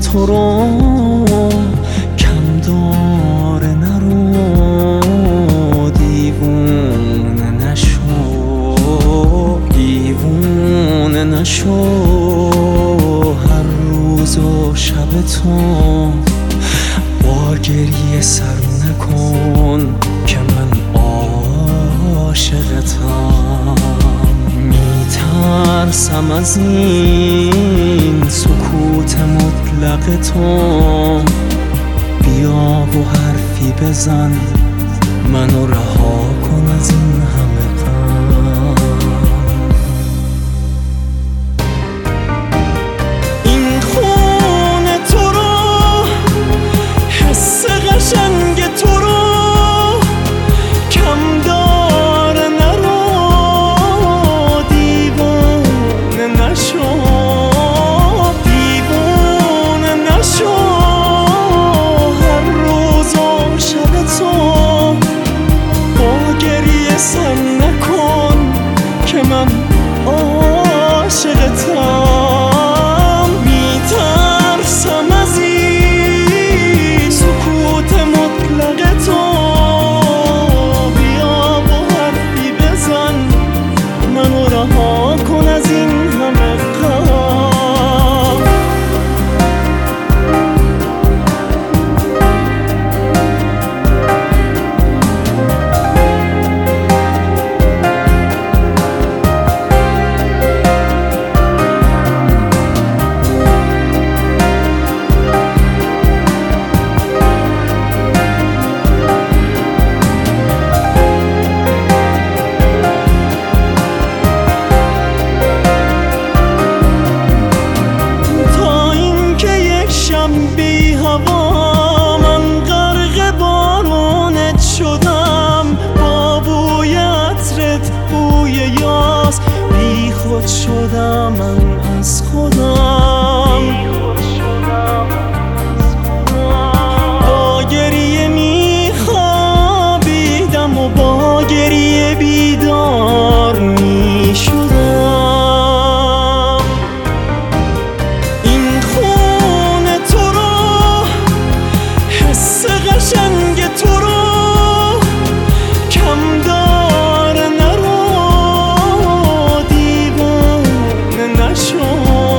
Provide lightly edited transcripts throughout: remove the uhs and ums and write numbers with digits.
تو رو کم داره نرو، دیوونه نشو، دیوونه نشو. هر روز و شب تو با گریه سر نکن که من عاشقتم. میترسم از این سکوت مطلق تو، بیا و حرفی بزن منو رها کن از این همه غم. این خونه تو رو، حس قشنگ تو رو کم داره نرو، دیوونه نشو، دیوونه نشو. هر روز و شب تو با گریه سر نکن که من عاشقتم. میترسم از این سکوت مطلق تو، بیا و حرفی بزن منو رها کن از این همه غم. بی هوا من غرق بارونت شدم، با بوی عطرت بوی یاس بی خود شدم من از خودم. با گریه می خوابیدم و با گریه بیدار می شدم. این خونه تو رو، حس قشنگ تو رو کم داره نرو، دیوونه نشو،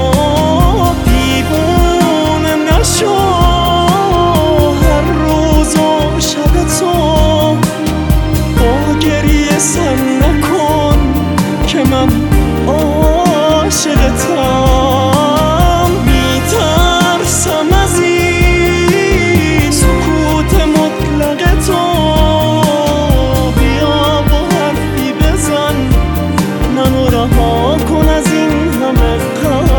دیوونه نشو. هر روز و شب تو با گریه سر نکن که من عاشقتم. میترسم از این سکوت مطلق تو، بیا و حرفی بزن منو رها کن از این همه غم.